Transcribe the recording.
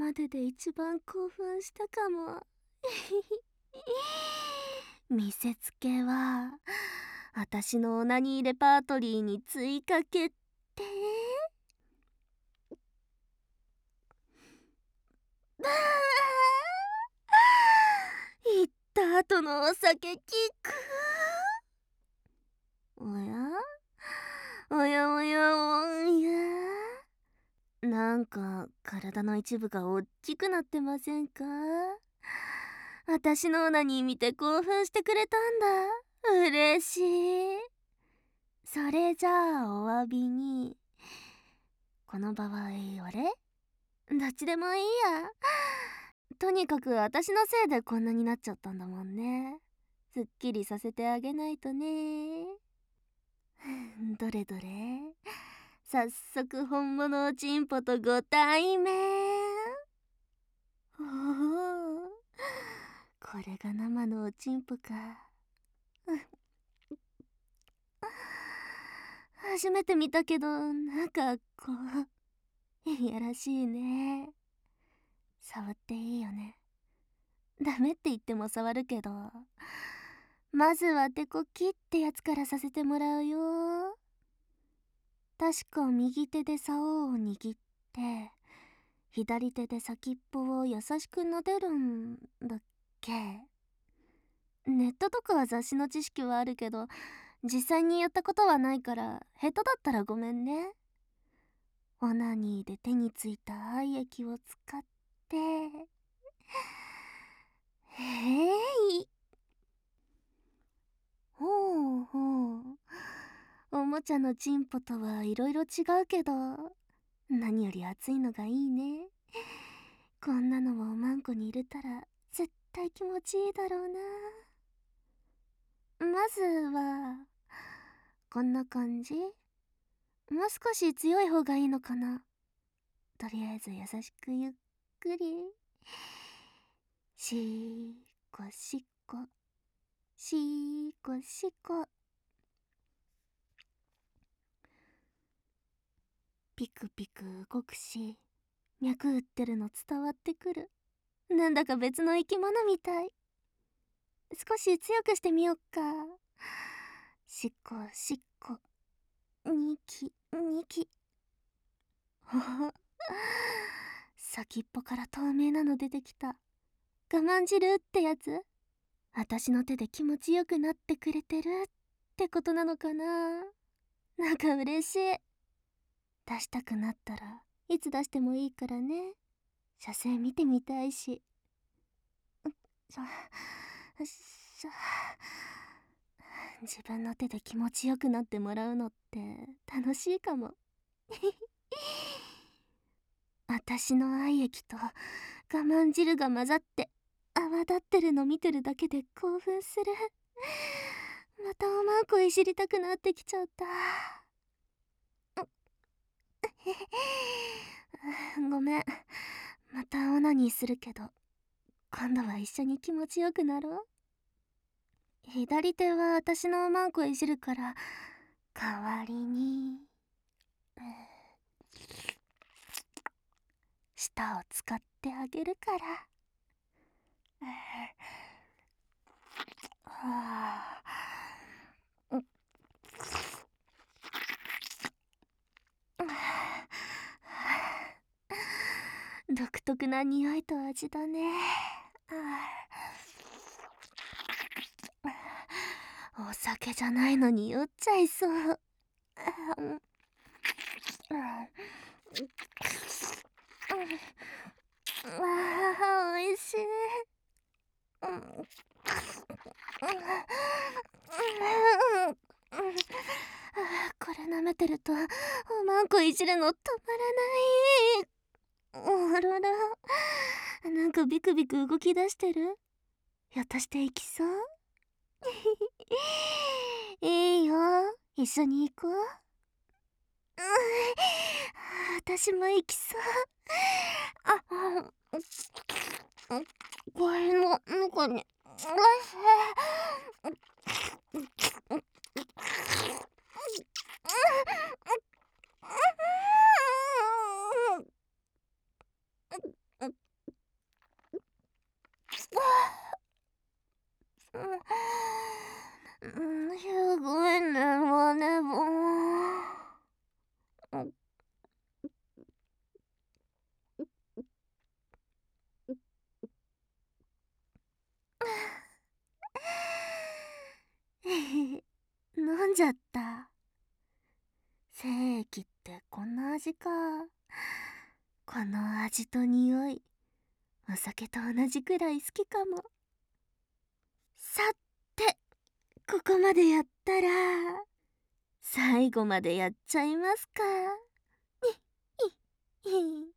までで一番興奮したかも。見せつけは私のオナニーレパートリーに追加決定。行った後のお酒キック。おやおやおやおや、なんか体の一部がおっきくなってませんか？私のオナニー見て興奮してくれたんだ。嬉しい。それじゃあお詫びに、この場合俺どっちでもいいや。とにかく私のせいでこんなになっちゃったんだもんね。すっきりさせてあげないとね。どれどれ、早速本物おちんぽとご対面。おお、これが生のおちんぽか。初めて見たけど、なんかこういやらしいね。触っていいよね。ダメって言っても触るけど、まずは手こきってやつからさせてもらうよ。確か右手で竿を握って、左手で先っぽを優しく撫でるんだっけ。ネットとか雑誌の知識はあるけど、実際にやったことはないから、下手だったらごめんね。オナニーで手についた愛液を使って、い。ほうほう。おもちゃのチンポとはいろいろ違うけど、何より熱いのがいいね。こんなのをおまんこに入れたら絶対気持ちいいだろうな。まずはこんな感じ。もう少し強い方がいいのかな。とりあえず優しくゆっくり。しーこしこしーこしこ。ピクピク動くし、脈打ってるの伝わってくる。なんだか別の生き物みたい。少し強くしてみよっか。しっこしっこ、にきにき。ほほ、先っぽから透明なの出てきた。我慢汁ってやつ。私の手で気持ちよくなってくれてるってことなのかな。なんか嬉しい。出したくなったらいつ出してもいいからね。写生見てみたいし。しょしょ、自分の手で気持ちよくなってもらうのって楽しいかも。私の愛液と我慢汁が混ざって泡立ってるの見てるだけで興奮する。またおまんこいじりたくなってきちゃった。ごめん、またオナニーするけど、今度は一緒に気持ちよくなろう。左手は私のおまんこいじるから、代わりに舌を使ってあげるから。はあ、独特な匂いと味だね。お酒じゃないのに酔っちゃいそう。わあ、おいしい。これ舐めてるとおまんこいじるの止まらない。あらら、なんかビクビク動き出してる。ひょっとして行きそう？いいよ、一緒に行こう。私も行きそう。これの中にじゃった。精液ってこんな味か。この味と匂い、お酒と同じくらい好きかも。さて、ここまでやったら最後までやっちゃいますか。に、ひ、ひ。